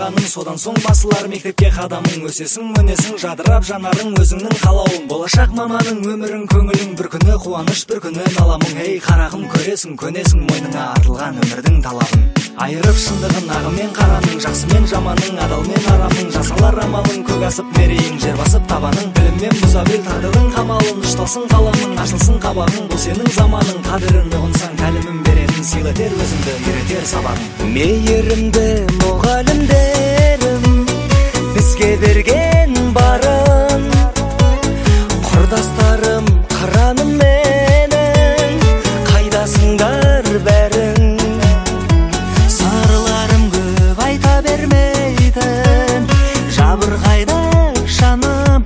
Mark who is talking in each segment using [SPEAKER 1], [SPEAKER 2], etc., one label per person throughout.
[SPEAKER 1] ойлағаның, содан соң басылар мектепке қадамың. Өсесің, өнесің, жадырап жанарың өзіңнің қалауың. Болашақ маманың өмірің, көңілің, бір күні қуаныш, бір күні наламың. Ей қарағым, көресің, көнесің мойныңа артылған өмірдің талабын. Айырып шындығын ағымен қараның, жақсы мен жаманың, адал мен арамың. Жасалар амалың, көк асып мерейің, жер басып табаның. Біліммен бұза бел тағдырдың қамалын, ұшталсың қаламың, ашылсын қабағың. Бұл сенің заманың, қадірін ұғынсаң тәлімін беретін, сыйлатер өзіңді, үйретер сабағың.
[SPEAKER 2] Мейірімді мұғалімдерім бізге берген барын, құрдастарым қыраным менің, қайдасыңдар бәрің. Сырларым көп айта бермейтін, жабырқайды жаным,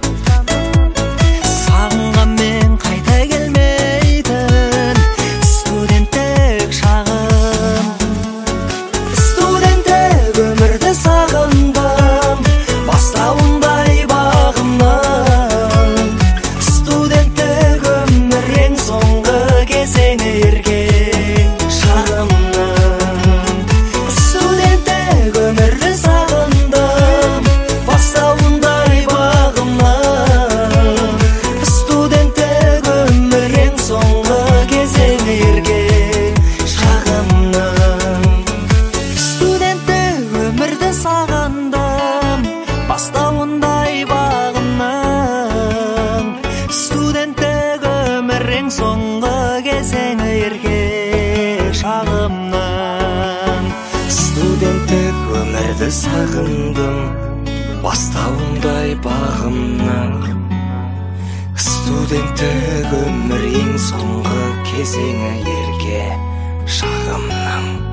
[SPEAKER 2] сағынғанмен қайта келмейтін студенттік шағым. Студенттік өмірді сағындым, бастауындай бағымның. Студенттік өмір ең соңғы кезеңі ерген шағымның. Студенттік өмірді сағындым, бастауындай бағымның. Студенттік өмір ең соңғы кезеңі ерген шағымның. Студенттік өмірді сағындым, бастауындай бағымның. Студенттік өмір ең соңғы кезеңі ерген шағымның. Студенттік өмірді сағындым, бастауындай бағымның. Студенттік өмір ең соңғы кезеңі ерге шағымның.